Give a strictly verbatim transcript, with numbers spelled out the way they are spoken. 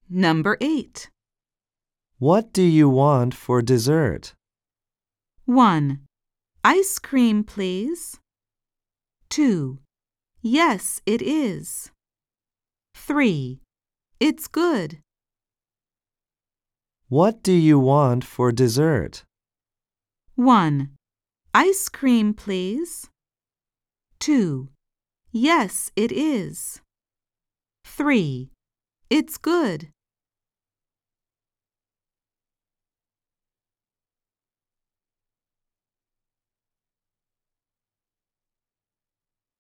Number eight. What do you want for dessert? one. Ice cream, please. two. Yes, it is. three. It's good. What do you want for dessert? one. Ice cream, please. two. Yes, it is. three. It's good.